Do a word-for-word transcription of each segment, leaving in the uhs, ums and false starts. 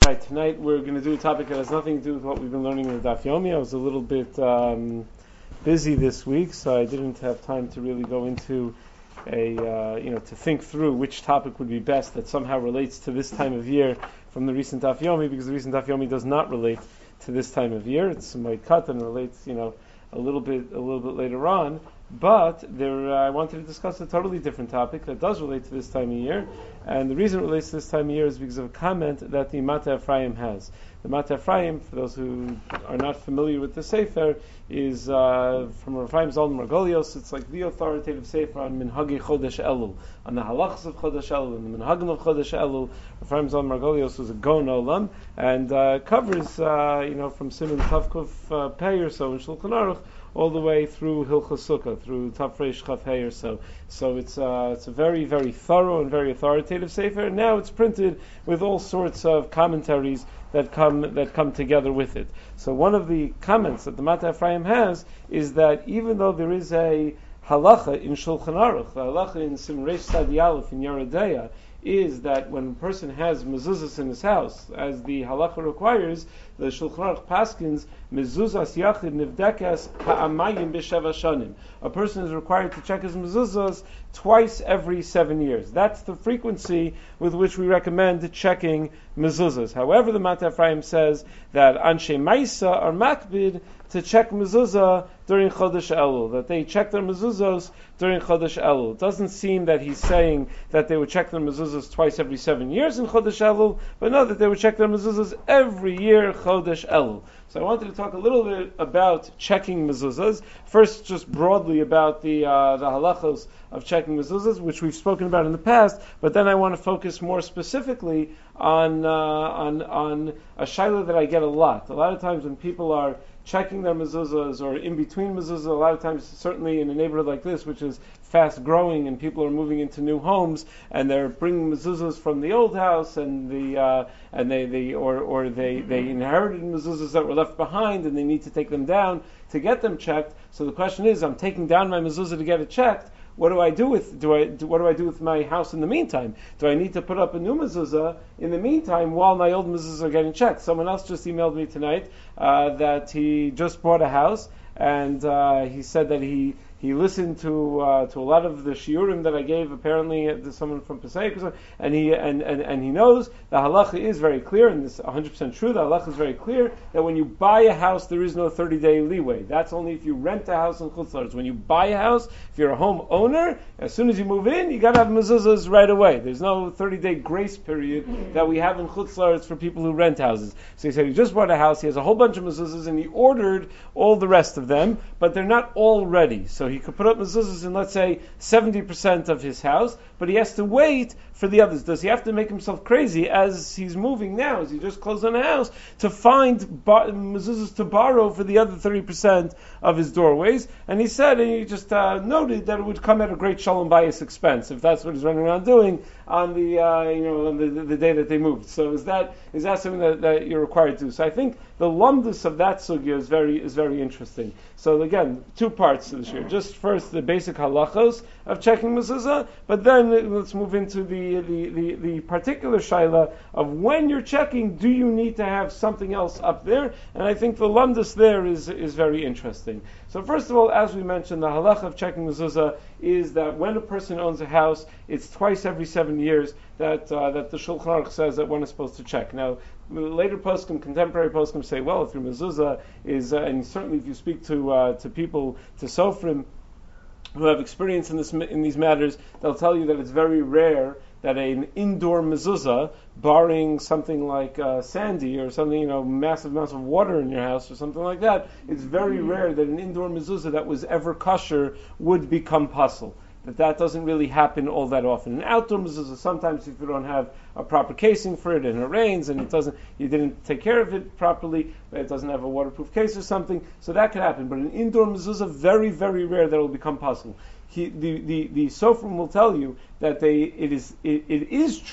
Right, tonight we're going to do a topic that has nothing to do with what we've been learning in the Daf Yomi. I was a little bit um, busy this week, so I didn't have time to really go into a, uh, you know, to think through which topic would be best that somehow relates to this time of year from the recent Daf Yomi, because the recent Daf Yomi does not relate to this time of year. It's Moed Katan, relates, you know, a little bit, a little bit later on. But there, uh, I wanted to discuss a totally different topic that does relate to this time of year, and the reason it relates to this time of year is because of a comment that the Mata Ephraim has. The Mata Ephraim, for those who are not familiar with the Sefer, is uh, from Ephraim Zalman Margolios. It's like the authoritative Sefer on Minhagi Chodesh Elul, on the halachas of Chodesh Elul, and the Minhagim of Chodesh Elul. Ephraim Zalman Margolios was a Gon Olam, and uh, covers, uh, you know, from Siman Tavkuf uh, Pei or so in Shulchan Aruch, all the way through Hilchos Sukkah, through Tafresh Chaf Hey or so. So it's uh, it's a very, very thorough and very authoritative sefer. And now it's printed with all sorts of commentaries that come that come together with it. So one of the comments that the Mata Ephraim has is that even though there is a halacha in Shulchan Aruch, the halacha in Sim Reish Tzadi Aleph in Yoreh Deah, is that when a person has mezuzahs in his house, as the halacha requires, the Shulchan Aruch paskins mezuzas yachid nivdekas pa'amayim b'sheva shanim. A person is required to check his mezuzahs twice every seven years. That's the frequency with which we recommend checking mezuzahs. However, the Mata Ephraim says that Anshe Maisa are makbid to check mezuzah during Chodesh Elul, that they check their mezuzahs during Chodesh Elul. It doesn't seem that he's saying that they would check their mezuzahs twice every seven years in Chodesh Elul, but no, that they would check their mezuzahs every year Chodesh Elul. So I wanted to talk a little bit about checking mezuzahs. First, just broadly about the uh, the halachos of checking mezuzahs, which we've spoken about in the past. But then I want to focus more specifically on uh, on on a shaila that I get a lot. A lot of times when people are checking their mezuzahs or in between mezuzahs, a lot of times, certainly in a neighborhood like this, which is fast growing and people are moving into new homes and they're bringing mezuzahs from the old house and the uh, and they, they or or they, they inherited mezuzahs that were left behind and they need to take them down to get them checked. So the question is, I'm taking down my mezuzah to get it checked. What do I do with do I do, what do I do with my house in the meantime? Do I need to put up a new mezuzah in the meantime while my old mezuzahs are getting checked? Someone else just emailed me tonight uh, that he just bought a house and uh, he said that he He listened to uh, to a lot of the shiurim that I gave, apparently to someone from Pesach, and he and, and, and he knows the halacha is very clear, and this is one hundred percent true. The halacha is very clear that when you buy a house, there is no thirty-day leeway. That's only if you rent a house in Chutz La'aretz. When you buy a house, if you're a home owner, as soon as you move in, you got to have mezuzahs right away. There's no thirty-day grace period that we have in Chutz La'aretz for people who rent houses. So he said he just bought a house, he has a whole bunch of mezuzahs, and he ordered all the rest of them, but they're not all ready. So he could put up mezuzahs in, let's say, seventy percent of his house, but he has to wait for the others. Does he have to make himself crazy as he's moving now, as he just closed on a house, to find bar- mezuzahs to borrow for the other thirty percent of his doorways? And he said, and he just uh, noted that it would come at a great shalom bayis expense, if that's what he's running around doing on the, uh, you know, on the, the, the day that they moved. So is that is that something that, that you're required to do? So I think the lumdus of that sugya is very is very interesting. So again, two parts to this year. Just first the basic halachos of checking mezuzah, but then let's move into the the, the, the particular shaila of when you're checking, do you need to have something else up there? And I think the lumdus there is is very interesting. So first of all, as we mentioned, the halacha of checking mezuzah is that when a person owns a house, it's twice every seven years that uh, that the Shulchan Aruch says that one is supposed to check. Now, later poskim, contemporary poskim say, well, if your mezuzah is, uh, and certainly if you speak to uh, to people, to sofrim who have experience in this in these matters, they'll tell you that it's very rare that an indoor mezuzah, barring something like uh, Sandy or something, you know, massive amounts of water in your house or something like that, it's very rare that an indoor mezuzah that was ever kosher would become pasul. That that doesn't really happen all that often. An outdoor mezuzah, sometimes if you don't have a proper casing for it and it rains and it doesn't, you didn't take care of it properly, it doesn't have a waterproof case or something, so that could happen. But an indoor mezuzah, very, very rare that it will become pasul. He, the, the, the Sofrim will tell you that they, it is, it, it is true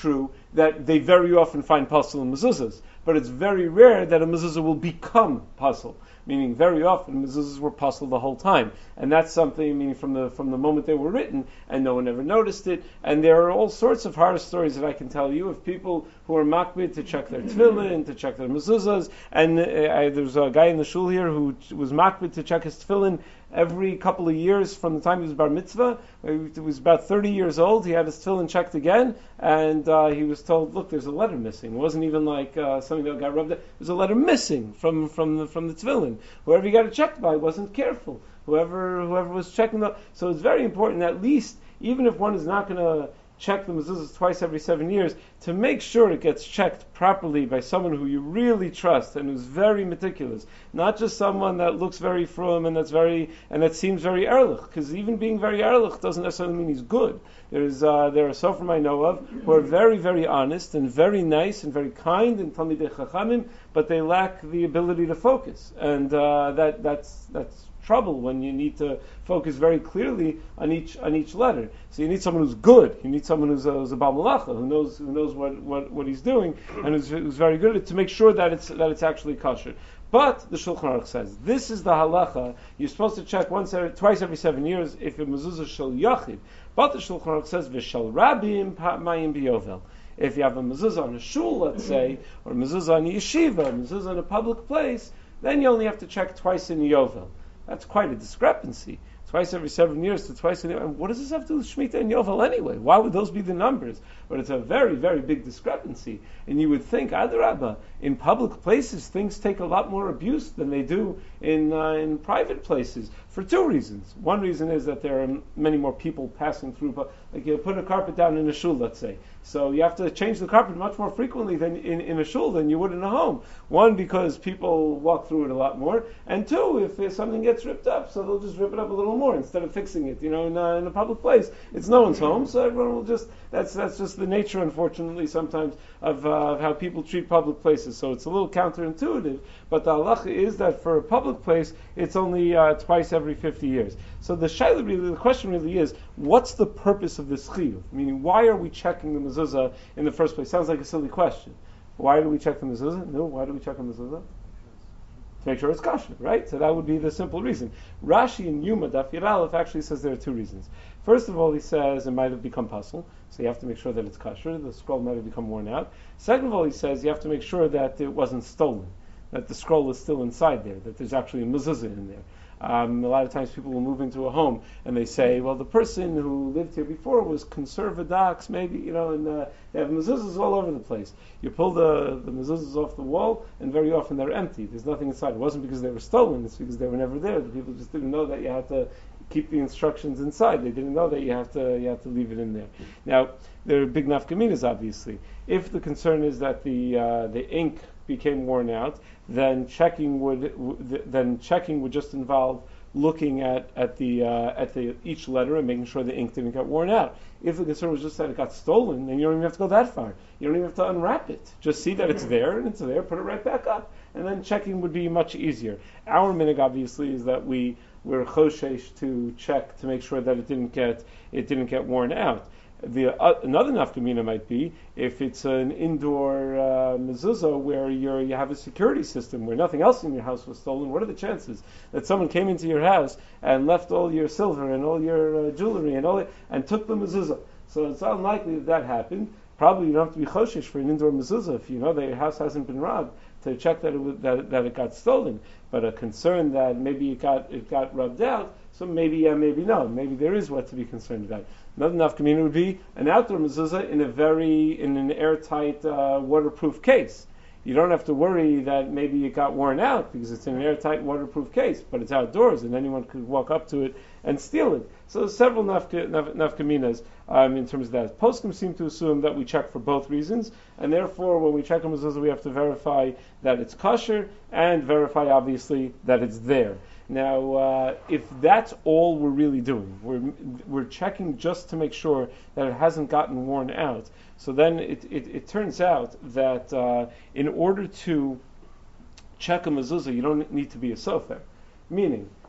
that they very often find pasul in mezuzahs, but it's very rare that a mezuzah will become pasul. Meaning, very often mezuzahs were pasul the whole time, and that's something. Meaning, from the from the moment they were written, and no one ever noticed it. And there are all sorts of horror stories that I can tell you of people who are makbid to check their tefillin, to check their mezuzahs. And uh, I, there's a guy in the shul here who was makbid to check his tefillin every couple of years from the time he was bar mitzvah. He was about thirty years old. He had his tefillin checked again, and uh, he was told, "Look, there's a letter missing." It wasn't even like uh, something that got rubbed out. There's a letter missing from from the, from the tefillin. Whoever he got it checked by wasn't careful. Whoever whoever was checking the, so it's very important, at least, even if one is not going to check the mezuzahs twice every seven years, to make sure it gets checked properly by someone who you really trust and who's very meticulous, not just someone that looks very frum and that's very and that seems very erlich. Because even being very erlich doesn't necessarily mean he's good. There's uh, there are sofrim I know of who are very very honest and very nice and very kind and talmidei chachamim, but they lack the ability to focus, and uh, that that's that's. trouble when you need to focus very clearly on each on each letter. So you need someone who's good. You need someone who's a, who's a Baal Malacha, who knows who knows what, what, what he's doing, and who's, who's very good at it, to make sure that it's that it's actually kosher. But the Shulchan Aruch says this is the halacha. You're supposed to check once every, twice every seven years if a mezuzah shel yachid. But the Shulchan Aruch says v'shel rabim mayim biyovel. If you have a mezuzah on a shul, let's say, or a mezuzah on a yeshiva, a mezuzah in a public place, then you only have to check twice in yovel. That's quite a discrepancy. Twice every seven years to twice in and what does this have to do with Shemitah and Yovel anyway? Why would those be the numbers? But it's a very, very big discrepancy. And you would think, Adarabba, in public places things take a lot more abuse than they do in uh, in private places, for two reasons. One reason is that there are many more people passing through, but like you put a carpet down in a shul, let's say. So you have to change the carpet much more frequently than in, in a shul than you would in a home. One, because people walk through it a lot more, and two, if, if something gets ripped up, so they'll just rip it up a little more instead of fixing it. You know, in, uh, in a public place, it's no one's home, so everyone will just. That's that's just the nature, unfortunately, sometimes of, uh, of how people treat public places. So it's a little counterintuitive, but the halacha is that for a public place, it's only uh, twice every fifty years. So the shaila really, the question really is, what's the purpose of this chiyuv? Meaning, why are we checking the mezuzah in the first place? Sounds like a silly question. Why do we check the mezuzah? No, why do we check the mezuzah? To make sure it's kosher, right? So that would be the simple reason. Rashi in Yuma Daf Yud Aleph actually says there are two reasons. First of all, he says it might have become pasul, so you have to make sure that it's kosher. The scroll might have become worn out. Second of all, he says you have to make sure that it wasn't stolen, that the scroll is still inside there, that there's actually a mezuzah in there. Um, a lot of times people will move into a home and they say, well, the person who lived here before was conservadox, maybe, you know, and uh, they have mezuzahs all over the place. You pull the, the mezuzahs off the wall, and very often they're empty. There's nothing inside. It wasn't because they were stolen, it's because they were never there. The people just didn't know that you had to keep the instructions inside. They didn't know that you have to you have to leave it in there. Now, there are big nafkaminas, obviously. If the concern is that the uh, the ink became worn out, then checking would w- then checking would just involve looking at at the uh, at the each letter and making sure the ink didn't get worn out. If the concern was just that it got stolen, then you don't even have to go that far. You don't even have to unwrap it. Just see that it's there and it's there, put it right back up, and then checking would be much easier. Our minhag, obviously, is that we we're choshesh to check to make sure that it didn't get it didn't get worn out. The uh, another nafkamina might be if it's an indoor uh, mezuzah where you're, you have a security system where nothing else in your house was stolen. What are the chances that someone came into your house and left all your silver and all your uh, jewelry and all it, and took the mezuzah? So it's unlikely that that happened. Probably you don't have to be choshesh for an indoor mezuzah if you know that your house hasn't been robbed to check that it was, that, that it got stolen. But a concern that maybe it got it got rubbed out, so maybe yeah, maybe no, maybe there is what to be concerned about. Another nafkamina would be an outdoor mezuzah in a very in an airtight uh, waterproof case. You don't have to worry that maybe it got worn out because it's in an airtight waterproof case, but it's outdoors and anyone could walk up to it and steal it. So there's several nafka, naf, nafkaminas um, in terms of that. Poskim seem to assume that we check for both reasons, and therefore when we check a mezuzah we have to verify that it's kosher and verify obviously that it's there. Now, uh, if that's all we're really doing, we're we're checking just to make sure that it hasn't gotten worn out. So then it it, it turns out that uh, in order to check a mezuzah, you don't need to be a sofer. Meaning,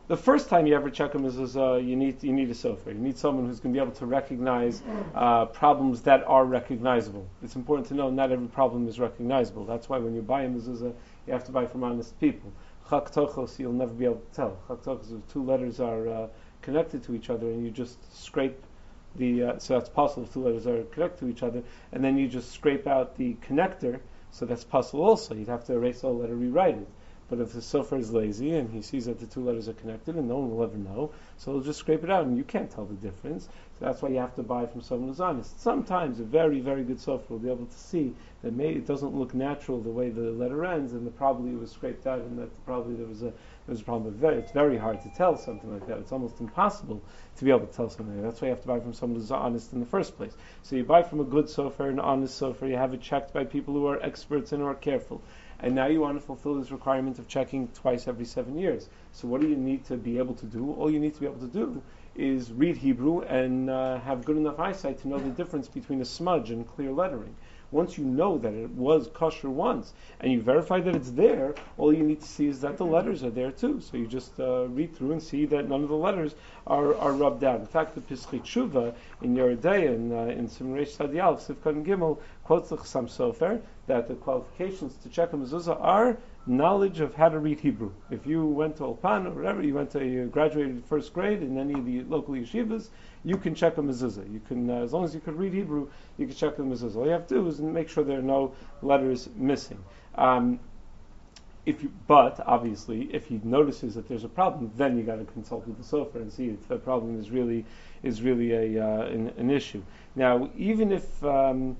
The first time you ever check a mezuzah, you need you need a sofer. You need someone who's going to be able to recognize uh, problems that are recognizable. It's important to know not every problem is recognizable. That's why when you buy a mezuzah, you have to buy from honest people. Chak tochos, you'll never be able to tell. Chak tochos, the two letters are uh, connected to each other, and you just scrape the. Uh, so that's possible. If two letters are connected to each other, and then you just scrape out the connector. So that's possible also. You'd have to erase the whole letter, rewrite it. But if the sofer is lazy and he sees that the two letters are connected and no one will ever know, so he'll just scrape it out and you can't tell the difference. So that's why you have to buy from someone who's honest. Sometimes a very, very good sofer will be able to see that maybe it doesn't look natural the way the letter ends and that probably it was scraped out and that probably there was a there was a problem. But very, it's very hard to tell something like that. It's almost impossible to be able to tell something like that. That's why you have to buy from someone who's honest in the first place. So you buy from a good sofer, an honest sofer, you have it checked by people who are experts and who are careful. And now you want to fulfill this requirement of checking twice every seven years. So what do you need to be able to do? All you need to be able to do is read Hebrew and uh, have good enough eyesight to know the difference between a smudge and clear lettering. Once you know that it was kosher once, and you verify that it's there, all you need to see is that the letters are there too. So you just uh, read through and see that none of the letters are, are rubbed out. In fact, the Pischei Tshuva in Yeridei and uh, in Simon Reish Tzadi Aleph, Sivkot and Gimel, quotes the Chassam Sofer that the qualifications to check a mezuzah are knowledge of how to read Hebrew. If you went to Ulpan or whatever, you went to you graduated first grade in any of the local yeshivas, you can check a mezuzah. You can, uh, as long as you could read Hebrew, you can check a mezuzah. All you have to do is make sure there are no letters missing. Um, if you, but obviously, if he notices that there's a problem, then you got to consult with the sofer and see if the problem is really is really a uh, an, an issue. Now, even if um,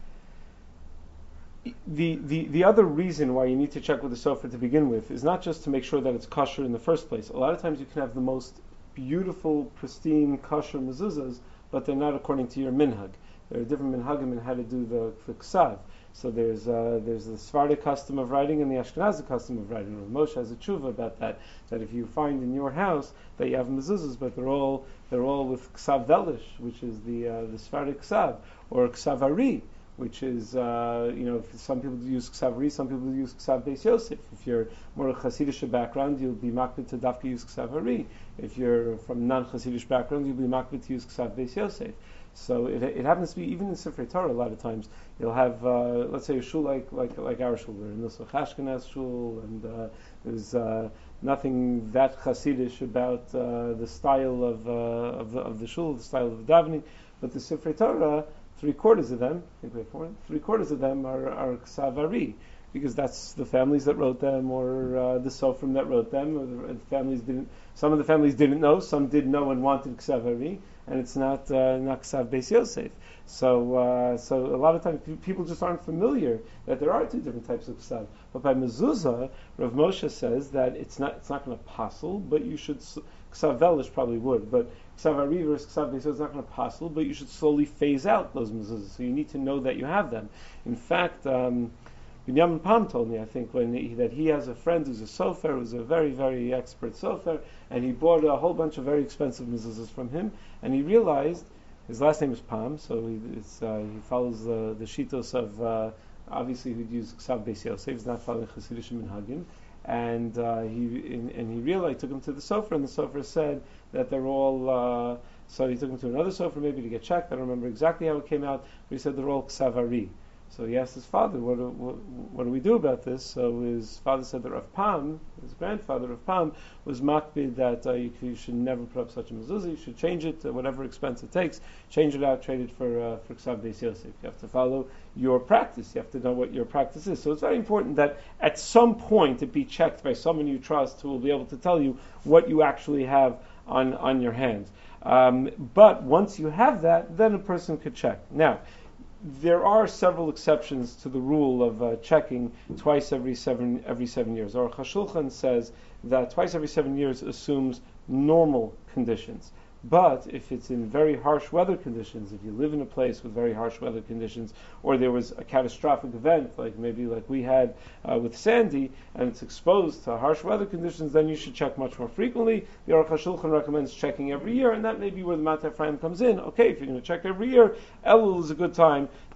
The, the the other reason why you need to check with the sofer to begin with is not just to make sure that it's kosher in the first place. A lot of times you can have the most beautiful, pristine, kosher mezuzahs, but they're not according to your minhag. There are different minhagim in how to do the, the ksav. So there's uh, there's the Sephardic custom of writing and the Ashkenazi custom of writing. Rav Moshe has a tshuva about that. That if you find in your house that you have mezuzahs, but they're all they're all with ksav velish, which is the uh, the Sephardic ksav, or ksav ari, which is, uh, you know, some people use Ksav Ari, some people use Ksav Beis Yosef. If you're more a Hasidic background, you'll be makbid to dafka use Ksav Ari. If you're from non-Hasidic background, you'll be makbid to use Ksav Beis Yosef. So it, it happens to be, even in Sifrei Torah, a lot of times, you'll have, uh, let's say, a shul like like like our shul, we're in the Ashkenaz shul, and uh, there's uh, nothing that Hasidic about uh, the style of, uh, of, the, of the shul, the style of the davening, but the Sifrei Torah, Three quarters of them, I think we have four, three quarters of them are, are Ksav Ari, because that's the families that wrote them, or uh, the Sofrim that wrote them. Or the, the families didn't. Some of the families didn't know, some did know and wanted Ksav Ari, and it's not uh, not Ksav Beis Yosef. So, uh, so a lot of times people just aren't familiar that there are two different types of Ksav. But by mezuzah, Rav Moshe says that it's not it's not going to passel, but you should. Ksav Velish probably would, but Ksav Ari versus Ksav Beis Yosef is not going to passel, but you should slowly phase out those mezuzahs. So you need to know that you have them. In fact, um, Binyamin Pam told me, I think, when he, that he has a friend who's a sofer, who's a very, very expert sofer, and he bought a whole bunch of very expensive mezuzahs from him, and he realized, his last name is Pam, so he, it's, uh, he follows the, the shitos of, uh, obviously he'd use Ksav Beis Yosef, he's not following Hasidic Minhagim, and uh, he in, and he realized, took him to the sofer, and the sofer said that they're all, uh, so he took him to another sofer maybe to get checked, I don't remember exactly how it came out, but he said they're all Ksav Ari. So he asked his father, what do, what, what do we do about this? So his father said that Rav Pam, his grandfather Rav Pam, was makbid that uh, you, you should never put up such a mezuzah, you should change it to whatever expense it takes, change it out, trade it for uh, for Ksav Beis Yosef. You have to follow your practice, you have to know what your practice is. So it's very important that at some point it be checked by someone you trust who will be able to tell you what you actually have on, on your hands. Um, but once you have that, then a person could check. Now, there are several exceptions to the rule of uh, checking twice every seven every seven years. Aruch HaShulchan says that twice every seven years assumes normal conditions. But if it's in very harsh weather conditions, if you live in a place with very harsh weather conditions, or there was a catastrophic event, like maybe like we had uh, with Sandy, and it's exposed to harsh weather conditions, then you should check much more frequently. The Aruch HaShulchan recommends checking every year, and that may be where the Matar Ephraim comes in. Okay, if you're going to check every year, Elul is a good time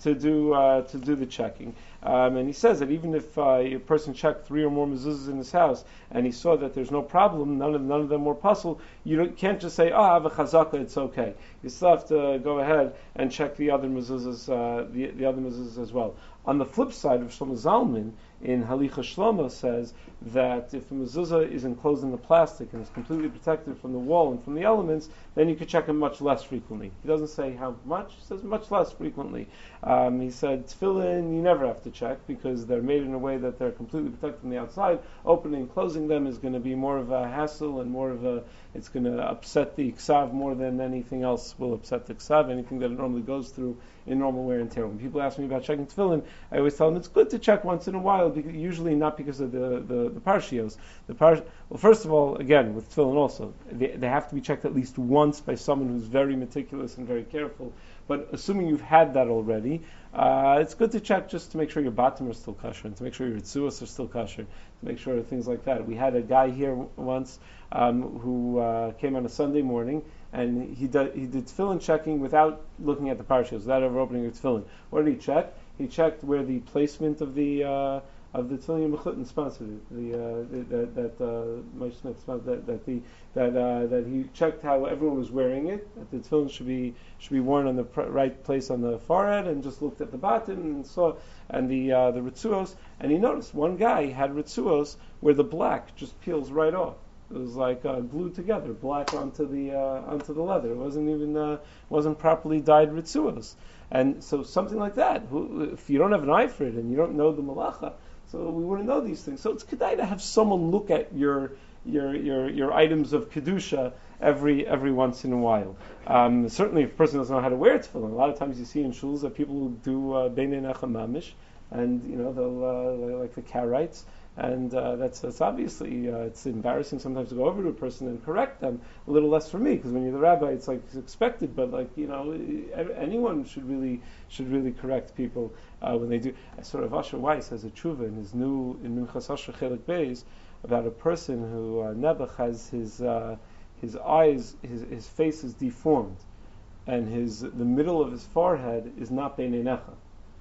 to do uh, to do the checking. Um, and he says that even if uh, a person checked three or more mezuzahs in his house and he saw that there's no problem, none of none of them were puzzle, you don't, can't just say, "Ah, oh, I have a chazaka, it's okay." You still have to go ahead and check the other mezuzahs, uh, the the other mezuzahs as well. On the flip side, of Shlomo Zalman in Halicha Shlomo says that if a mezuzah is enclosed in the plastic and is completely protected from the wall and from the elements, then you could check them much less frequently. He doesn't say how much; he says much less frequently. Um, he said tefillin you never have to check because they're made in a way that they're completely protected from the outside. Opening and closing them is going to be more of a hassle and more of a it's going to upset the ksav more than anything else will upset the ksav. Anything that it normally goes through in normal wear and tear. When people ask me about checking tefillin, I always tell them it's good to check once in a while, because usually not because of the, the, the parshios. The par- well, first of all, again, with tefillin also, they, they have to be checked at least once by someone who's very meticulous and very careful. But assuming you've had that already, uh, it's good to check just to make sure your bottom are still kosher, and to make sure your tzuos are still kosher, to make sure things like that. We had a guy here once um, who uh, came on a Sunday morning, and he did, he did tefillin checking without looking at the parshas, without ever opening the tefillin. What did he check? He checked where the placement of the uh, of the tefillin Mechutin sponsored it. The uh, that that uh, Moshe Smith sponsored that that the that uh, that he checked how everyone was wearing it. That the tefillin should be should be worn on the pr- right place on the forehead, and just looked at the bottom and saw and the uh, the ritzuos, and he noticed one guy had ritzuos where the black just peels right off. It was like uh, glued together, black onto the uh, onto the leather. It wasn't even uh, wasn't properly dyed ritzuos, and so something like that. Who, if you don't have an eye for it and you don't know the malacha, so we wouldn't know these things. So it's kedai to have someone look at your your your, your items of kedusha every every once in a while. Um, certainly, if a person doesn't know how to wear tefillin, a lot of times you see in shuls that people will do beinei necha mamish, and you know they'll uh, like the Karaites. And uh, that's, that's obviously uh, it's embarrassing sometimes to go over to a person and correct them. A little less for me, because when you're the rabbi, it's like it's expected. But like you know, anyone should really should really correct people uh, when they do. Sort of Asher Weiss has a tshuva in his new in Minchas Asher Chelik Beis about a person who uh, Nebuch has his uh, his eyes his his face is deformed, and his the middle of his forehead is not beinei necha.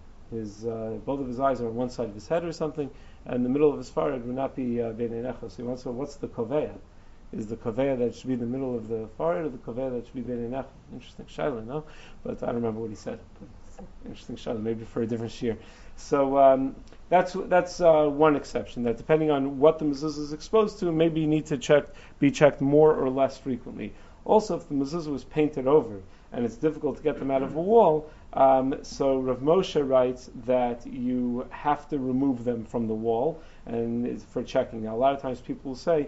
His uh, both of his eyes are on one side of his head or something, and the middle of his forehead would not be beinei necha. So he wants to know what's the koveya? Is the koveya that should be in the middle of the forehead, or the koveya that should be beinei necha? Interesting shaila, no? But I don't remember what he said. But interesting shaila, maybe for a different shear. So um, that's that's uh, one exception. That depending on what the mezuzah is exposed to, maybe you need to check be checked more or less frequently. Also, if the mezuzah was painted over and it's difficult to get them out of a wall, um, so Rav Moshe writes that you have to remove them from the wall and it's for checking. Now, a lot of times people will say,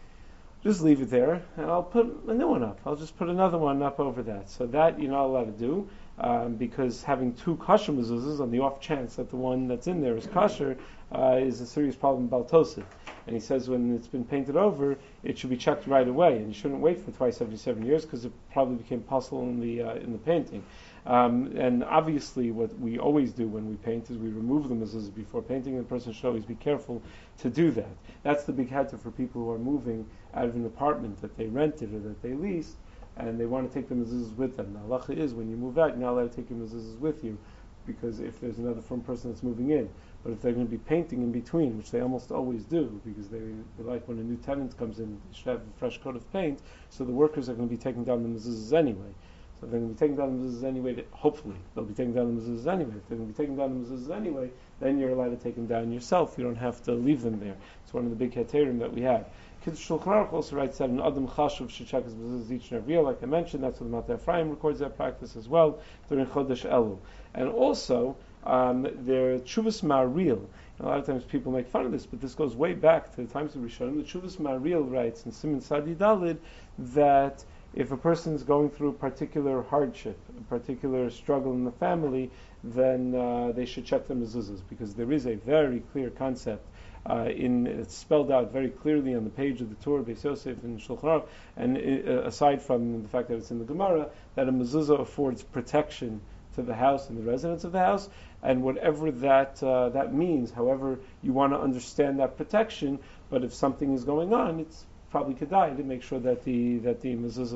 just leave it there and I'll put a new one up. I'll just put another one up over that. So that you're not allowed to do um, because having two kosher mezuzahs on the off chance that the one that's in there is kosher uh, is a serious problem about Tosif. And he says when it's been painted over, it should be checked right away, and you shouldn't wait for twice every seven years because it probably became possible in the uh, in the painting. Um, and obviously, what we always do when we paint is we remove the mezuzahs before painting, and the person should always be careful to do that. That's the big heter for people who are moving out of an apartment that they rented or that they leased, and they want to take the mezuzahs with them. Now, halacha is when you move out, you're not allowed to take your mezuzahs with you, because if there's another from person that's moving in. But if they're going to be painting in between, which they almost always do, because they, they like when a new tenant comes in, they should have a fresh coat of paint, so the workers are going to be taking down the mezuzahs anyway. So they're going to be taking down the mezuzahs anyway, to, hopefully they'll be taking down the mezuzahs anyway. If they're going to be taking down the mezuzahs anyway, then you're allowed to take them down yourself. You don't have to leave them there. It's one of the big heterim that we have. Kiddush Shulchan Aruch also writes that an Adam Chashuv should check his mezuzahs each and every year, like I mentioned. That's what the Maltei Ephraim records that practice as well during Chodesh Elul. And also, um, their Chuvas Ma'aril. A lot of times people make fun of this, but this goes way back to the times of Rishonim. The Chuvas Ma'aril writes in Siman Sadi Dalid that if a person is going through a particular hardship, a particular struggle in the family, then uh, they should check their mezuzahs, because there is a very clear concept uh, in it's spelled out very clearly on the page of the Torah, Beis Yosef and Shulchan Aruch, and uh, aside from the fact that it's in the Gemara, that a mezuzah affords protection to the house and the residents of the house, and whatever that uh, that means, however you want to understand that protection. But if something is going on, it's probably kedai to make sure that the that the mezuzahs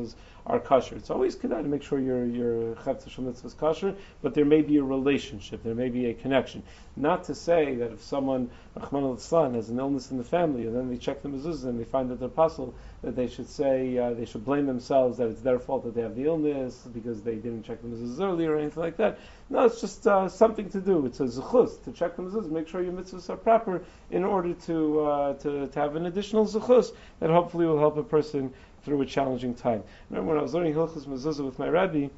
are kosher. It's always good to make sure your your chavtza shel mitzvah is kosher, but there may be a relationship, there may be a connection. Not to say that if someone, Rahman al has an illness in the family, and then they check the mezuzah and they find that they're puzzled, that they should say, uh, they should blame themselves that it's their fault that they have the illness because they didn't check the mezuzah earlier or anything like that. No, it's just uh, something to do. It's a zechus to check the mezuzah, make sure your mitzvahs are proper in order to, uh, to to have an additional zechus that hopefully will help a person through a challenging time. Remember when I was learning Hilchos Mezuzah with my Rebbe,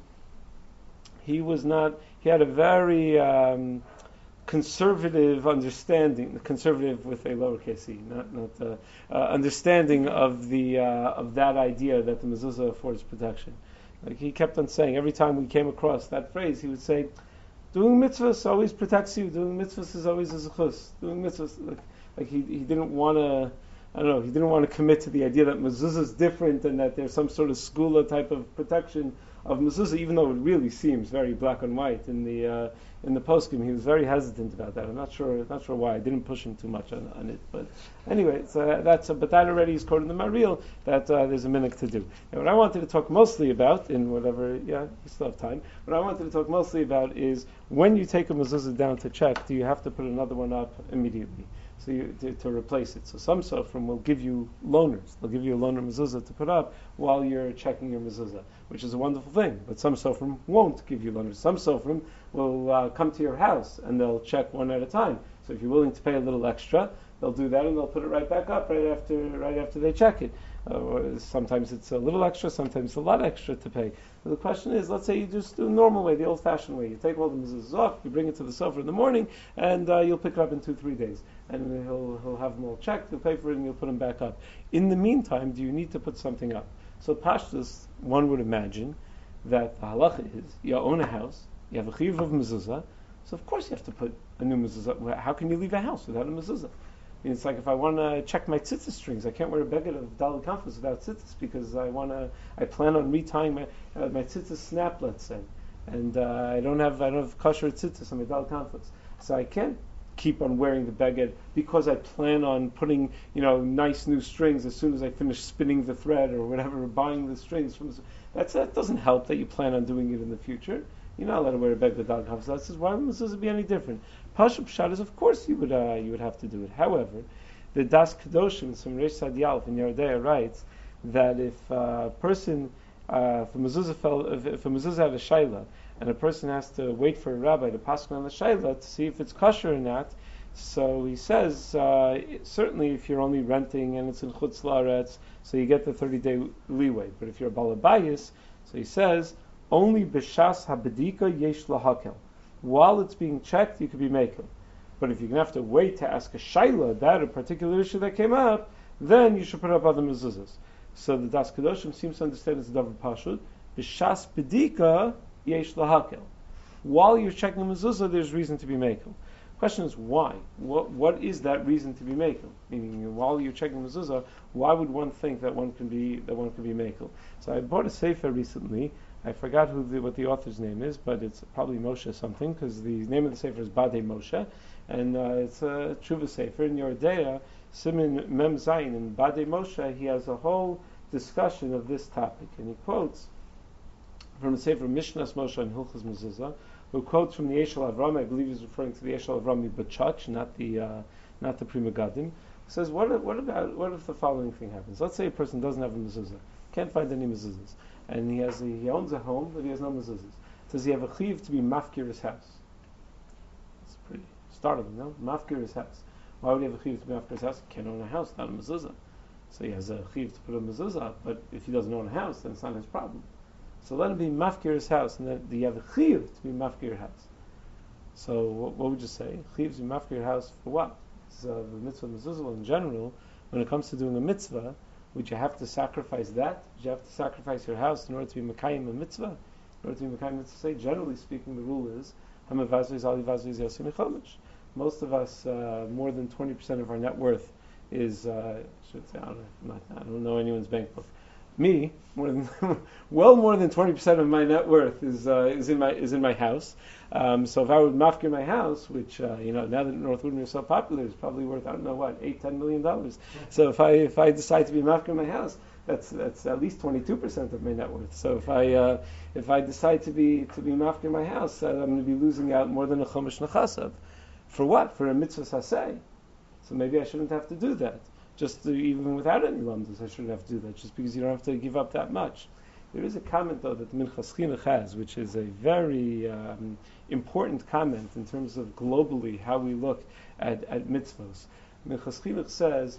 he was not, he had a very um, conservative understanding, conservative with a lowercase e, not not uh, uh, understanding of the uh, of that idea that the mezuzah affords protection. Like he kept on saying, every time we came across that phrase, he would say, "Doing mitzvahs always protects you. Doing mitzvahs is always a zechus. Doing mitzvahs." Like, like he he didn't want to. I don't know. He didn't want to commit to the idea that mezuzah is different and that there's some sort of skula type of protection of mezuzah, even though it really seems very black and white in the uh, in the poskim. He was very hesitant about that. I'm not sure not sure why. I didn't push him too much on, on it, but anyway, so that's a, but that already is quoted in the Maril that uh, there's a minhag to do. Now, what I wanted to talk mostly about in whatever, yeah, you still have time. What I wanted to talk mostly about is when you take a mezuzah down to check, do you have to put another one up immediately? So you, to, to replace it. So some sofrim will give you loaners. They'll give you a loaner mezuzah to put up while you're checking your mezuzah, which is a wonderful thing. But some sofrim won't give you loaners. Some sofrim will uh, come to your house and they'll check one at a time. So if you're willing to pay a little extra, they'll do that and they'll put it right back up right after right after they check it. Uh, sometimes it's a little extra, sometimes a lot extra to pay. But the question is, let's say you just do the normal way, the old-fashioned way. You take all the mezuzahs off, you bring it to the sofa in the morning, and uh, you'll pick it up in two, three days. And he'll he'll have them all checked, you'll pay for it, and you'll put them back up. In the meantime, do you need to put something up? So pashtus, one would imagine that the halacha is, you own a house, you have a chiyuv of mezuzah, so of course you have to put a new mezuzah. How can you leave a house without a mezuzah? I mean, it's like if I want to check my tzitzis strings, I can't wear a beged of daled kanfus without tzitzis because I want to. I plan on retying my uh, my tzitzis snap, let's say, and uh, I don't have I don't have kosher tzitzis on my daled kanfus, so I can't keep on wearing the beged because I plan on putting you know nice new strings as soon as I finish spinning the thread or whatever, or buying the strings from. That's that doesn't help that you plan on doing it in the future. You're not allowed to wear a beged of daled kanfus. That says why would it be any different? Pashup Pshat is, of course, you would uh, you would have to do it. However, the Das Kedoshim, some Reish Sadialf in Yardea writes that if a person, uh, if a mezuzah fell, if, if a mezuzah had a shaila, and a person has to wait for a rabbi to pass on the shaila to see if it's kosher or not, so he says uh, certainly if you're only renting and it's in chutz la'aretz, so you get the thirty-day leeway. But if you're a balabayis, so he says only b'shas habedika yesh lahakel. While it's being checked, you could be makel. But if you're going to have to wait to ask a shaila about a particular issue that came up, then you should put up other mezuzahs. So the Das Kedoshim seems to understand it's a davar pashut. B'shas bedika yesh lahakel. While you're checking the mezuzah, there's reason to be makel. Question is why? What what is that reason to be makel? Meaning, while you're checking the mezuzah, why would one think that one can be that one can be makel? So I bought a sefer recently. I forgot who the, what the author's name is, but it's probably Moshe something, because the name of the sefer is Badei Moshe, and uh, it's a tshuva sefer. In Yordea, Simin Mem Zayin, in Badei Moshe, he has a whole discussion of this topic, and he quotes from the sefer Mishnas Moshe and Hilchos Mezuzah, who quotes from the Eshel Avram. I believe he's referring to the Eshel Avram Bachach, not the uh, not the Pri Megadim. He says, what, what about what if the following thing happens? Let's say a person doesn't have a mezuzah, can't find any mezuzahs, and he has a, he owns a home, but he has no mezuzahs. Does he have a chiyuv to be mafkir his house? It's pretty startling, no? Mafkir his house. Why would he have a chiyuv to be mafkir his house? He can't own a house, not a mezuzah. So he has a chiyuv to put a mezuzah up, but if he doesn't own a house, then it's not his problem. So let him be mafkir his house, and then you have a chiyuv to be mafkir your house. So what, what would you say? Chiyuv to be mafkir your house for what? So the mitzvah mezuzah in general, when it comes to doing a mitzvah, would you have to sacrifice that? Would you have to sacrifice your house in order to be mekayim a mitzvah? In order to be mekayim a mitzvah, say, generally speaking, the rule is most of us, uh, more than twenty percent of our net worth is, uh, I should say, I don't know, not, I don't know anyone's bank book. me, more than well more than twenty percent of my net worth is uh, is in my is in my house. Um, so if I would mafkir my house, which uh, you know now that North Woodmere is so popular, is probably worth I don't know what eight ten million dollars. So if I if I decide to be mafkir my house, that's that's at least twenty two percent of my net worth. So if I uh, if I decide to be to be mafkir my house, uh, I'm going to be losing out more than a chumash nechasav. For what? For a mitzvah saseh. So maybe I shouldn't have to do that. Just to, even without any lamdas, I shouldn't have to do that. Just because you don't have to give up that much. There is a comment though that the Minchas Chinuch has, which is a very um, important comment in terms of globally how we look at, at mitzvahs. Minchas Chinuch says,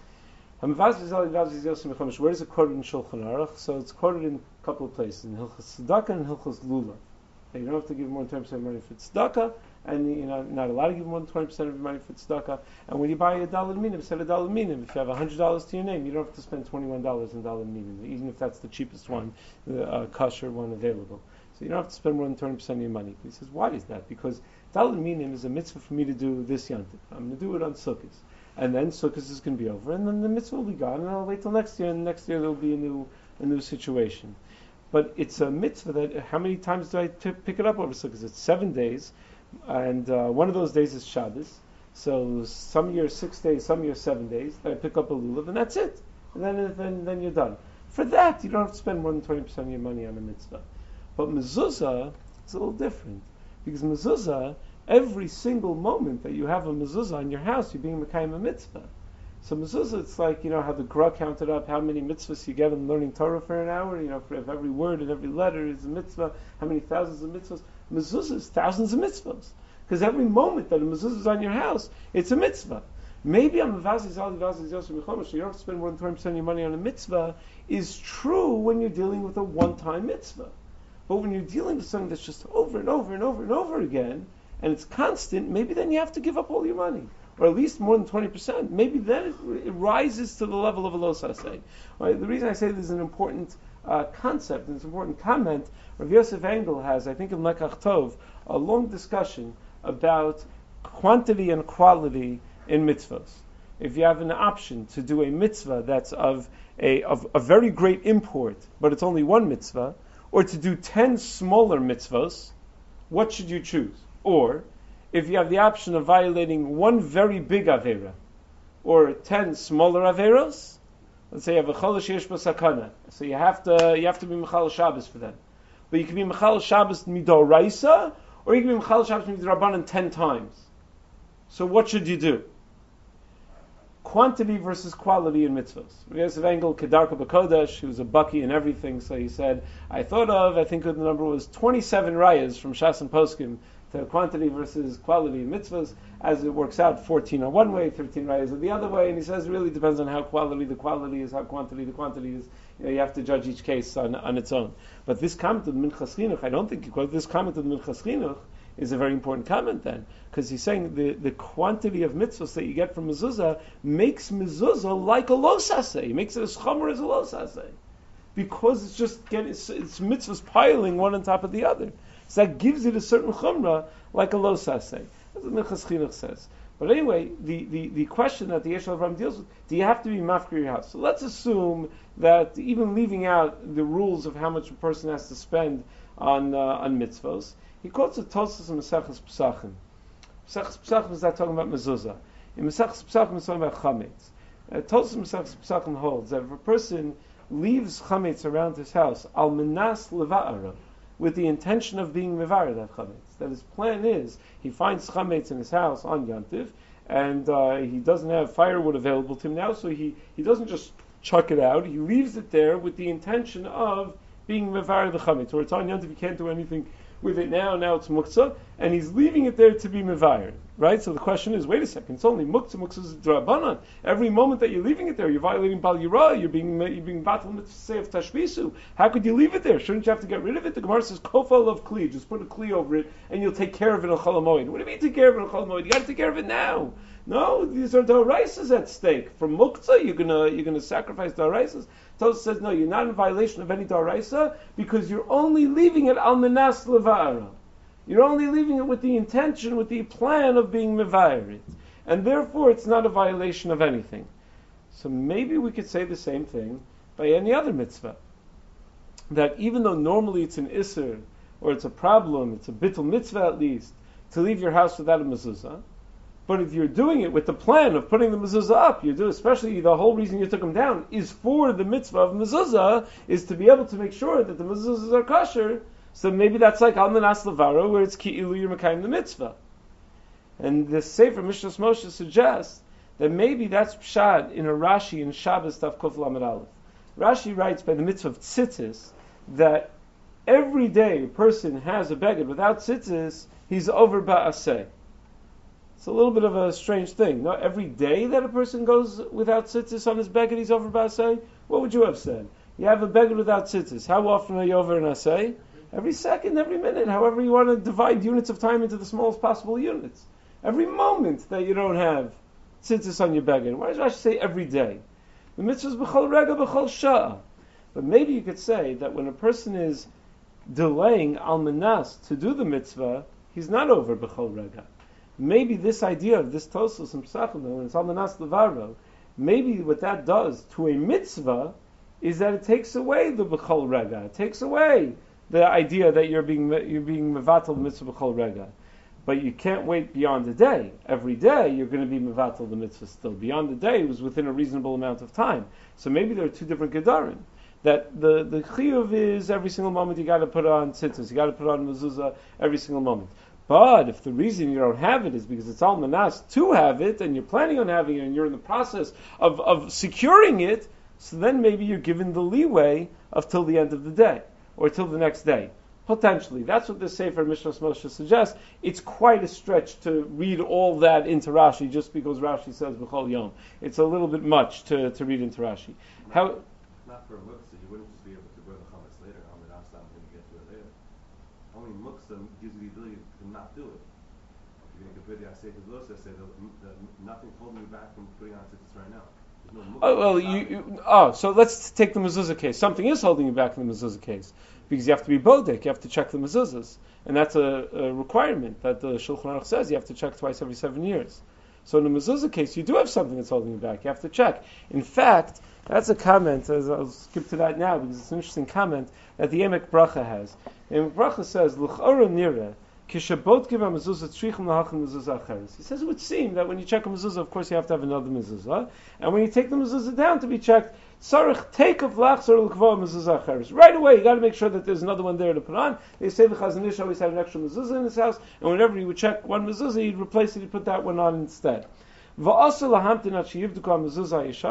where is it quoted in Shulchan Aruch? So it's quoted in a couple of places, in Hilchas Tzedakah and Hilchas Lulav. You don't have to give more than ten percent of money for tzedakah, and you're not, not allowed to give more than twenty percent of your money for tzedakah. And when you buy a dollar minim, set a dollar minim. If you have one hundred dollars to your name, you don't have to spend twenty-one dollars in dollar minim, even if that's the cheapest one, the uh, kosher one available. So you don't have to spend more than twenty percent of your money. He says, why is that? Because dollar minim is a mitzvah for me to do this yantiv. I'm going to do it on Sukkot. And then Sukkot is going to be over, and then the mitzvah will be gone, and I'll wait till next year, and next year there will be a new a new situation. But it's a mitzvah that, how many times do I t- pick it up over Sukkot? It's seven days, and uh, one of those days is Shabbos. So some years six days, some years seven days. Then I pick up a lulav, and that's it. And then, then, then you're done. For that, you don't have to spend more than twenty percent of your money on a mitzvah. But mezuzah is a little different. Because mezuzah, every single moment that you have a mezuzah in your house, you're being mekayim a mitzvah. So mezuzah, it's like, you know, how the Gra counted up how many mitzvahs you get in learning Torah for an hour. You know, for if every word and every letter is a mitzvah, how many thousands of mitzvahs? Mezuzah is thousands of mitzvahs. Because every moment that a mezuzah is on your house, it's a mitzvah. Maybe I'm a vazi zali vazi zali so you don't have to spend more than twenty percent of your money on a mitzvah, is true when you're dealing with a one-time mitzvah. But when you're dealing with something that's just over and over and over and over again, and it's constant, maybe then you have to give up all your money. Or at least more than twenty percent. Maybe then it, it rises to the level of a lo saseh. Right? The reason I say this is an important uh, concept, and it's an important comment, Rav Yosef Engel has, I think in Lekach Tov, a long discussion about quantity and quality in mitzvahs. If you have an option to do a mitzvah that's of a, of a very great import, but it's only one mitzvah, or to do ten smaller mitzvahs, what should you choose? Or, if you have the option of violating one very big avera, or ten smaller averos, let's say you have a cholash yesh b'sakana, so you have to you have to be mechal Shabbos for them. But you can be mechal Shabbos midoraisa, or you can be mechal Shabbos midrabanan ten times. So what should you do? Quantity versus quality in mitzvahs. Yosef Engel, Kedarka B'Kodesh, he was a bucky in everything, so he said, I thought of, I think the number was twenty-seven rayas from Shas and Poskim, to quantity versus quality in mitzvahs. As it works out, fourteen are one way, thirteen rayas are the other way, and he says it really depends on how quality the quality is, how quantity the quantity is. You know, you have to judge each case on, on its own. But this comment of Minchas Chinuch, I don't think you quote this comment of Minchas Chinuch, is a very important comment then, because he's saying the, the quantity of mitzvahs that you get from mezuzah makes mezuzah like a lo saseh. He makes it as chomer as a lo saseh, because it's just get it's, it's mitzvahs piling one on top of the other. So that gives it a certain chumrah like a lo saseh. That's what Minchas Chinuch says. But anyway, the, the, the question that the Yeshua Avram deals with, do you have to be mafkir your house? So let's assume that even leaving out the rules of how much a person has to spend on uh, on mitzvahs, he quotes a Tosfos in Maseches Pesachim. Maseches Pesachim is not talking about mezuzah. In Maseches Pesachim is talking about chametz. Uh, Tosfos in Maseches Pesachim holds that if a person leaves chametz around his house, al menas leva'ara, with the intention of being mevar that chametz, that his plan is he finds chametz in his house on Yantiv, and uh, he doesn't have firewood available to him now, so he, he doesn't just chuck it out. He leaves it there with the intention of being mevar the chametz, or it's on Yantiv, he can't do anything with it now, now it's muktzah, and he's leaving it there to be mevayer, right? So the question is, wait a second, it's only muktzah, muktzah is drabanan. Every moment that you're leaving it there, you're violating bal yirah, you're being you're being batal mitzvah of tashbisu. How could you leave it there? Shouldn't you have to get rid of it? The Gemara says, kofal of kli, just put a kli over it, and you'll take care of it on Chol HaMoed. What do you mean take care of it on Chol HaMoed? You got to take care of it now. No, these are daraisas at stake. For muktzah, you're gonna you're gonna sacrifice daraisas. Tosfos says no, you're not in violation of any daraisa because you're only leaving it al menas leva'ara. You're only leaving it with the intention, with the plan of being mevayer, and therefore it's not a violation of anything. So maybe we could say the same thing by any other mitzvah. That even though normally it's an isser, or it's a problem, it's a bittul mitzvah at least, to leave your house without a mezuzah, but if you're doing it with the plan of putting the mezuzah up, you do, especially the whole reason you took them down is for the mitzvah of mezuzah, is to be able to make sure that the mezuzahs are kosher. So maybe that's like al menas levaro, where it's ki'ilu you're mekayim the mitzvah. And the Sefer Mishnas Moshe suggests that maybe that's pshat in a Rashi in Shabbos Tav Kuf Lamed Aleph. Rashi writes by the mitzvah of tzitzis that every day a person has a beged without tzitzis, he's over ba'aseh. It's a little bit of a strange thing. Not every day that a person goes without tzitzis on his beged, he's over ba'aseh. What would you have said? You have a beged without tzitzis. How often are you over an aseh? Every second, every minute, however you want to divide units of time into the smallest possible units. Every moment that you don't have tzitzis on your beged. Why does Rashi say every day? The mitzvah is b'chol rega b'chol sha'ah. But maybe you could say that when a person is delaying al manas to do the mitzvah, he's not over b'chol rega. Maybe this idea of this Tosos and Pesachim, when it's al manas levaro, maybe what that does to a mitzvah is that it takes away the b'chol rega. It takes away the idea that you're being you're being mevatel the mitzvah b'chol rega. But you can't wait beyond a day. Every day you're going to be mevatel the mitzvah still. Beyond the day was within a reasonable amount of time. So maybe there are two different gedarim. That the, the chiyuv is every single moment you got to put on tzitzis, you got to put on mezuzah every single moment. But if the reason you don't have it is because it's al manas to have it, and you're planning on having it, and you're in the process of, of securing it, so then maybe you're given the leeway of till the end of the day, or till the next day. Potentially. That's what the Sefer Mishnas Moshe suggests. It's quite a stretch to read all that into Rashi just because Rashi says B'chol Yom. It's a little bit much to, to read into Rashi. Not, How? Not for a muktzah, you wouldn't just be able to grow the chametz later. I mean, I'm going to get to it later. Only muktzah gives you the ability to not do it. If you're going to compare the Aseh to Los, I say that nothing's holding you back from putting on tzitzis right now. No oh, well, you, you, oh, so let's take the mezuzah case. Something is holding you back in the mezuzah case. Because you have to be bodek, you have to check the mezuzahs. And that's a, a requirement that the Shulchan Aruch says you have to check twice every seven years. So in the mezuzah case, you do have something that's holding you back. You have to check. In fact, that's a comment, as I'll skip to that now because it's an interesting comment, that the Emek Bracha has. The Emek Bracha says, L'ch'ora nireh, kishabot giva mezuzah tzrichim lahachin mezuzah acheres. He says it would seem that when you check a mezuzah, of course you have to have another mezuzah. And when you take the mezuzah down to be checked, Sarich take of lachzor l'kva mezuzah acheres. Right away, you got to make sure that there's another one there to put on. They say the Chazon Ish always had an extra mezuzah in his house, and whenever he would check one mezuzah, he'd replace it, he'd put that one on instead. While you're checking, you're going to be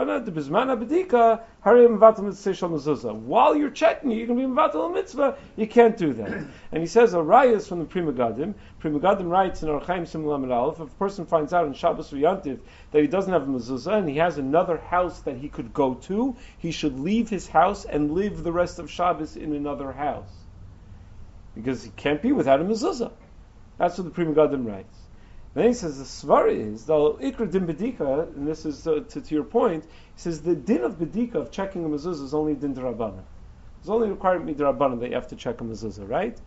mevatel a mitzvah. You can't do that. And he says a rayas from the Pri Megadim. Pri Megadim writes in Orach Chaim Simon Lamed Aleph, if a person finds out in Shabbos or Yantiv that he doesn't have a mezuzah and he has another house that he could go to, he should leave his house and live the rest of Shabbos in another house, because he can't be without a mezuzah. That's what the Pri Megadim writes. Then he says the svara is the ikra din bedika, and this is uh, to, to your point. He says the din of bedika of checking a mezuzah is only din d'Rabbanan. It's only required midrabbanan that you have to check a mezuzah, right?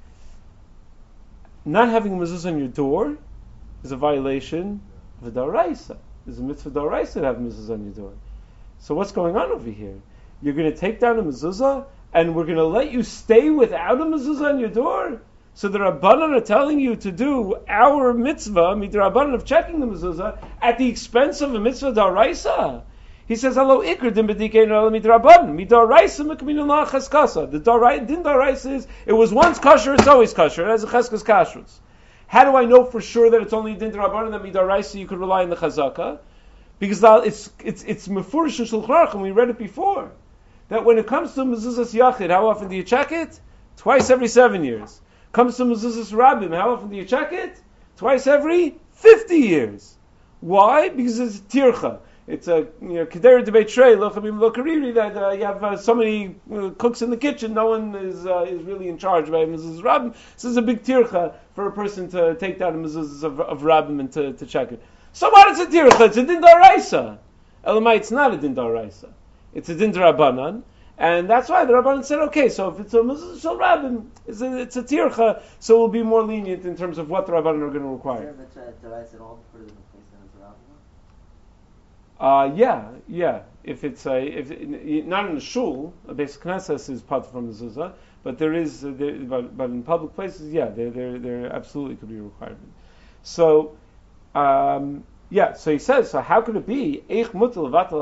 Not having a mezuzah on your door is a violation of a daraisa. There's a mitzvah daraisa to have a mezuzah on your door. So what's going on over here? You're going to take down a mezuzah, and we're going to let you stay without a mezuzah on your door? So the Rabbanan are telling you to do our mitzvah, midrabbanan of checking the mezuzah, at the expense of a mitzvah daraisa. He says, "Hello, ikr din bedikein midrabbanan midaraisa mekminullah cheskasa." The din daraisa is it was once kosher, it's always kosher. It has a cheskas kashrus. How do I know for sure that it's only din darabanan that midaraisa you could rely on the chazaka? Because it's it's it's mefurish in Shulchan Aruch, and we read it before that when it comes to mezuzas yachid, how often do you check it? Twice every seven years. Comes to mezuzas rabbim, how often do you check it? Twice every fifty years. Why? Because it's tircha. It's a you know kedera debate trey lochabim lokariri that uh, you have uh, so many uh, cooks in the kitchen. No one is uh, is really in charge by mezuzas rabbim. This is a big tircha for a person to take down the mezuzas of, of rabbim and to, to check it. So what is a tircha? It's a din daraisa. Elamai, it's not a din daraisa. It's a din darabanan. And that's why the Rabbanan said, okay, so if it's a mezuzah shel rabbim, it's a, it's a tircha, so we'll be more lenient in terms of what the Rabbanan are going to require. Uh, yeah, Yeah, if it's a if it, not in the shul, a basic knesses is part from the mezuzah, but there is uh, there, but, but in public places, yeah, there there there absolutely could be a requirement. So, um, yeah, so he says, so how could it be? How could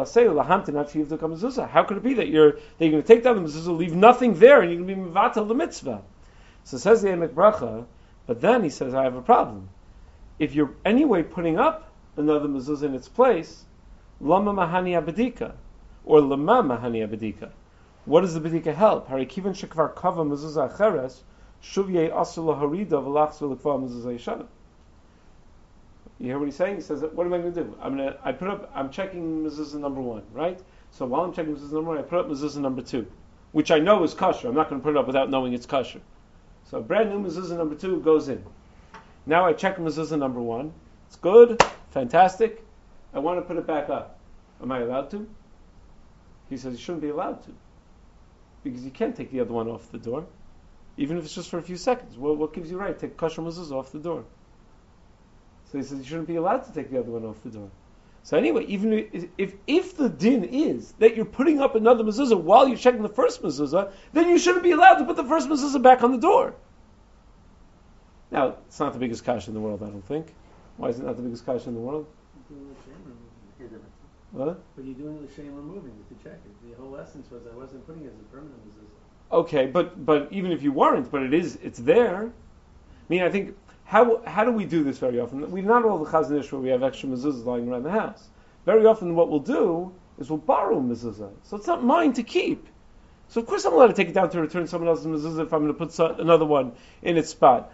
it be that you're that you're going to take down the mezuzah, leave nothing there, and you're going to be mevatel the mitzvah? So says the Emek Bracha, but then he says, I have a problem. If you're anyway putting up another mezuzah in its place, lama mahani abedika, or lama mahani abedika. What does the bedika help? Harikivan shekvar kava mezuzah acheres, shuvye asul harida v'lachs v'lekva mezuzah yishana. You hear what he's saying? He says, what am I going to do? I'm going to, I put up, I'm checking mezuzah number one, right? So while I'm checking mezuzah number one, I put up mezuzah number two, which I know is kosher. I'm not going to put it up without knowing it's kosher. So brand new mezuzah number two goes in. Now I check mezuzah number one. It's good, fantastic. I want to put it back up. Am I allowed to? He says you shouldn't be allowed to. Because you can't take the other one off the door. Even if it's just for a few seconds. What, what gives you right to take kosher mezuzah off the door? So he says you shouldn't be allowed to take the other one off the door. So anyway, even if, if if the din is that you're putting up another mezuzah while you're checking the first mezuzah, then you shouldn't be allowed to put the first mezuzah back on the door. Now, it's not the biggest kasha in the world, I don't think. Why is it not the biggest kasha in the world? What? But you're doing the shame removing it to check it. The whole essence was I wasn't putting it as a permanent mezuzah. Okay, but but even if you weren't, but it is, it's there. I mean, I think, how how do we do this very often? We not all the Chazon Ish where we have extra mezuzahs lying around the house. Very often what we'll do is we'll borrow mezuzah. So it's not mine to keep. So of course I'm allowed to take it down to return someone else's mezuzah if I'm going to put so, another one in its spot.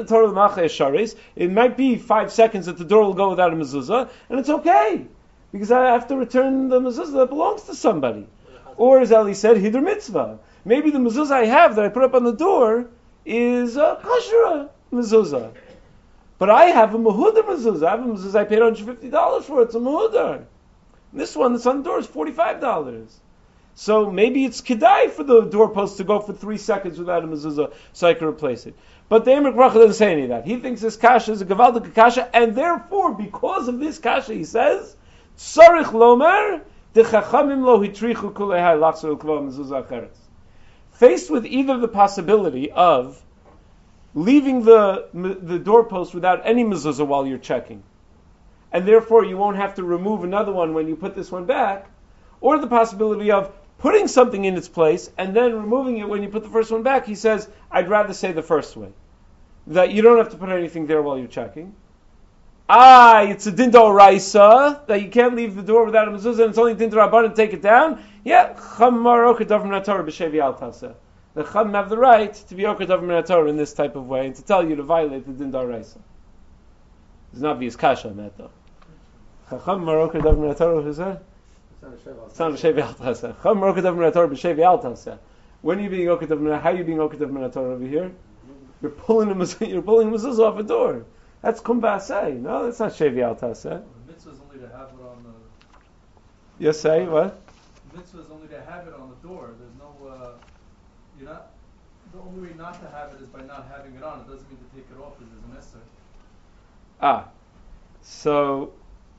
It might be five seconds that the door will go without a mezuzah, and it's okay. Because I have to return the mezuzah that belongs to somebody. Or as Ali said, hidr mitzvah. Maybe the mezuzah I have that I put up on the door is a kosher mezuzah. But I have a mahudar mezuzah. I have a mezuzah I paid one hundred fifty dollars for. It's a mahudar. This one that's on the door is forty-five dollars. So maybe it's kedai for the doorpost to go for three seconds without a mezuzah so I can replace it. But the Emek Bracha doesn't say any of that. He thinks this kasha is a gavaldik kasha, and therefore, because of this kasha, he says, Tzarich lomer de chachamim lo hitrichu kulei lachzor l'kva mezuzah acheres. Faced with either the possibility of leaving the the doorpost without any mezuzah while you're checking, and therefore you won't have to remove another one when you put this one back, or the possibility of putting something in its place and then removing it when you put the first one back, he says, I'd rather say the first way. That you don't have to put anything there while you're checking. Ah, it's a din d'oraisa, that you can't leave the door without a mezuzah, and it's only din d'rabbanan to take it down. Yeah, cham marok davar min haTorah b'shevi al taseh. The cham have the right to be okad davar min haTorah in this type of way, and to tell you to violate the din d'oraisa. There's an obvious kasha on that, though. Chacham marok davar min haTorah, who's that? It's not a shevi al taseh. Cham marok davar min haTorah b'shevi al taseh. When are you being okad davar min haTorah? How are you being okad davar min haTorah over here? You're pulling a mezuzah, you're pulling a mezuzah off a door. That's kum ba'aseh. No, that's not shevi al taseh. The mitzvah is only to have it on the... Yes, say, what? The mitzvah is only to have it on the door. There's no... Uh, you're not... The only way not to have it is by not having it on. It doesn't mean to take it off because it's necessary. Ah. So...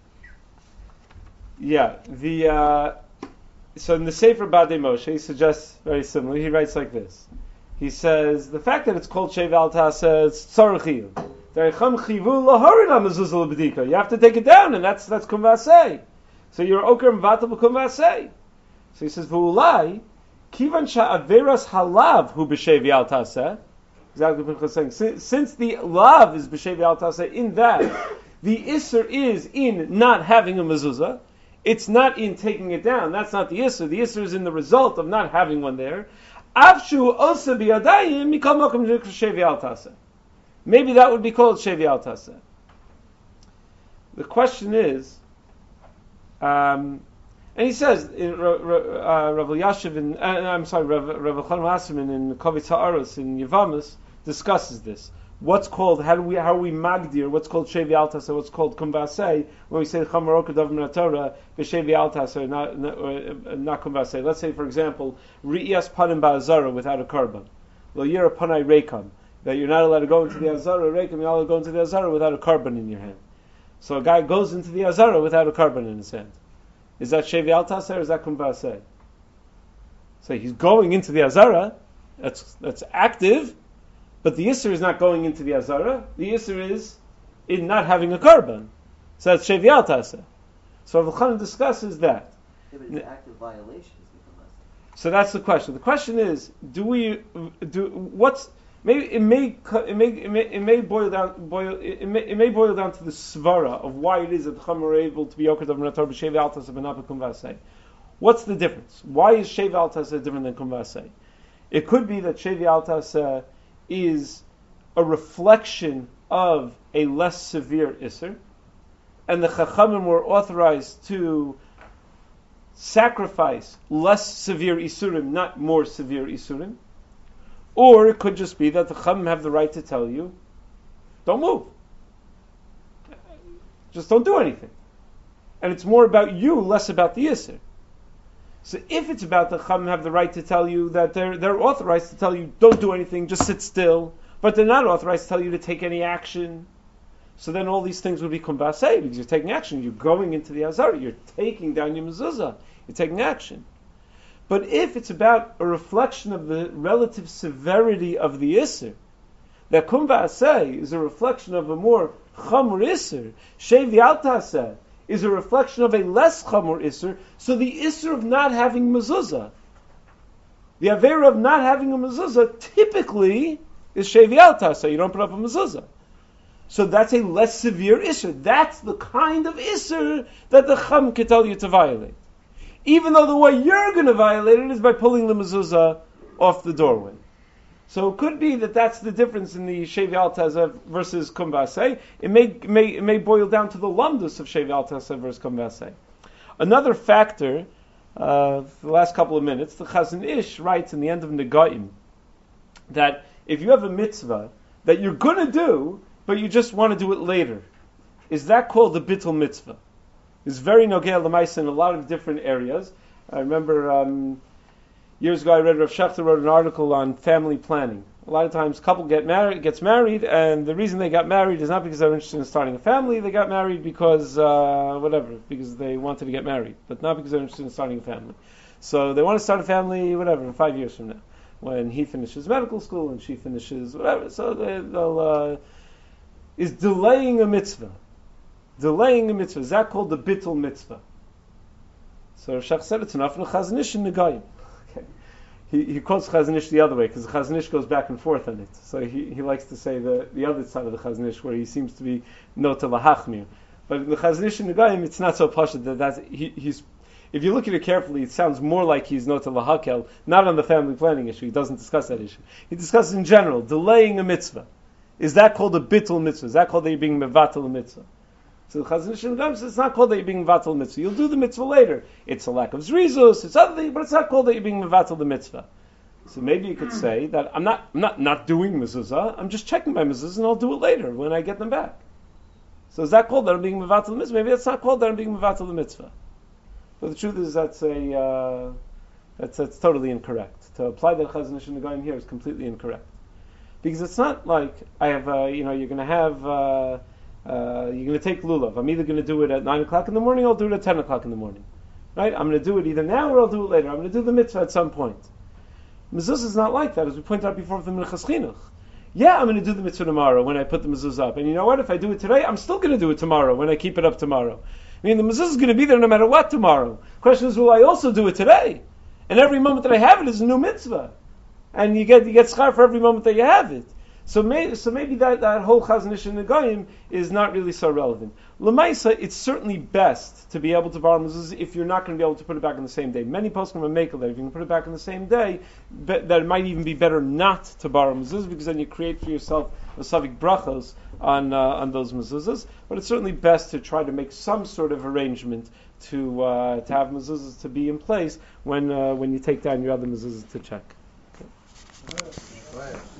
Yeah, the... Uh, so in the Sefer Badei Moshe, he suggests very similarly. He writes like this. He says, the fact that it's called shevi al taseh, it's tzarich chiyuv. You have to take it down, and that's that's kum v'aseh. So you're oker m'vatel b'kum v'aseh. So he says, v'ulai kivan sha'averas halav hu b'shevi al taseh. Exactly what he's saying. Since, since the lav is b'shevi al taseh, in that the isser is in not having a mezuzah. It's not in taking it down. That's not the isser. The isser is in the result of not having one there. Avshu osa biyadayim mikol makom shevi al taseh. Maybe that would be called shevi al taseh. The question is, um, and he says, in uh, Rav Elyashiv, in, uh, I'm sorry, Rav Chaim Asserman in Kovitz Ha'aros in Yevamos discusses this. What's called, how do we, how are we magdir, what's called shevi al taseh, what's called kum v'aseh, when we say cham marok davar min haTorah, b'shevi al taseh, not, not, not kum v'aseh. Let's say, for example, ri'iyas panim ba'azara without a korban. Lo yira panai reikam. That you're not allowed to go into the Azara, Reikam, you're not allowed to go into the Azara without a korban in your hand. So a guy goes into the Azara without a korban in his hand. Is that Shevi Al Taseh or is that Kum V'aseh? So he's going into the Azara, that's that's active, but the Isser is not going into the Azara, the Isser is in not having a Karban. So that's Shevi Al Taseh. So Rav Chanan discusses that. Yeah, but it's an active violation is the Kumasa. So that's the question. The question is, do we do what's maybe it may it may it may, it may boil down boil it may, it may boil down to the svara of why it is that Chacham are able to be yokered of Nator b'Shevi Al Taseh b'Napa Kum V'aseh. What's the difference? Why is Shevi Al Taseh different than Kum V'aseh? It could be that Shevi Al Taseh is a reflection of a less severe Isser, and the Chachamim were authorized to sacrifice less severe Isurim, not more severe Isurim. Or it could just be that the Chachamim have the right to tell you, don't move. Just don't do anything. And it's more about you, less about the Isser. So if it's about the Chachamim have the right to tell you that they're, they're authorized to tell you, don't do anything, just sit still, but they're not authorized to tell you to take any action, so then all these things would be Kum V'aseh, because you're taking action. You're going into the Azara. You're taking down your mezuzah. You're taking action. But if it's about a reflection of the relative severity of the Isser, that Kum V'aseh is a reflection of a more Chamur Isser, Shevi Al Taseh is a reflection of a less Chamur Isser, so the Isser of not having mezuzah, the Avera of not having a mezuzah, typically is Shevi Al Taseh. You don't put up a mezuzah. So that's a less severe Isser. That's the kind of Isser that the Chacham can tell you to violate. Even though the way you're going to violate it is by pulling the mezuzah off the doorway. So it could be that that's the difference in the Shevi Al Taseh versus Kum V'aseh. It may, it may, it may boil down to the lumdus of Shevi Al Taseh versus Kum V'aseh. Another factor, uh, the last couple of minutes, the Chazon Ish writes in the end of Negaim that if you have a mitzvah that you're going to do, but you just want to do it later, is that called the bittul mitzvah? It's very nogea l'maisa in a lot of different areas. I remember um, years ago I read Rav Shachter wrote an article on family planning. A lot of times, a couple get married, gets married, and the reason they got married is not because they're interested in starting a family. They got married because uh, whatever, because they wanted to get married, but not because they're interested in starting a family. So they want to start a family, whatever, in five years from now, when he finishes medical school and she finishes whatever. So they, they'll. Uh, is delaying a mitzvah. Delaying a mitzvah. Is that called the bittul mitzvah? So Shach said it's enough in the Chazon Ish in Negayim. Okay. He, he quotes Chazon Ish the other way, because the Chazon Ish goes back and forth on it. So he, he likes to say the, the other side of the Chazon Ish, where he seems to be nota lahachmir. But in the Chazon Ish in Negayim, it's not so pashut that that's, he, he's, if you look at it carefully, it sounds more like he's nota lahakel, not on the family planning issue. He doesn't discuss that issue. He discusses in general, delaying a mitzvah. Is that called a bittul mitzvah? Is that called that you're being mevatel mitzvah? So the Chazon Ish says it's not called that you're being mevatel mitzvah. You'll do the mitzvah later. It's a lack of zrizus, it's other things, but it's not called that you're being mevatel the mitzvah. So maybe you could say that I'm not, I'm not, not doing mezuzah, I'm just checking my mezuzah and I'll do it later when I get them back. So is that called that I'm being mevatel the mitzvah? Maybe that's not called that I'm being mevatel the mitzvah. But the truth is that's a, uh, that's, that's totally incorrect. To apply the Chazon Ish Negayim here is completely incorrect. Because it's not like I have, uh, you know, you're going to have, uh, uh, you're going to take lulav. I'm either going to do it at nine o'clock in the morning or I'll do it at ten o'clock in the morning. Right? I'm going to do it either now or I'll do it later. I'm going to do the mitzvah at some point. Mezuzah is not like that, as we pointed out before with the Minchas Chinuch. Yeah, I'm going to do the mitzvah tomorrow when I put the mezuzah up. And you know what? If I do it today, I'm still going to do it tomorrow when I keep it up tomorrow. I mean, the mezuzah is going to be there no matter what tomorrow. Question is, will I also do it today? And every moment that I have it is a new mitzvah. And you get you get schar for every moment that you have it. So maybe so maybe that, that whole Chazon Ish and Negayim is not really so relevant. L'maisa, it's certainly best to be able to borrow mezuzah if you're not going to be able to put it back on the same day. Many poskim will make it that if you can put it back on the same day, be, that it might even be better not to borrow mezuzah, because then you create for yourself a savik brachos on uh, on those mezuzahs. But it's certainly best to try to make some sort of arrangement to uh, to have mezuzahs to be in place when uh, when you take down your other mezuzahs to check. Okay. Right.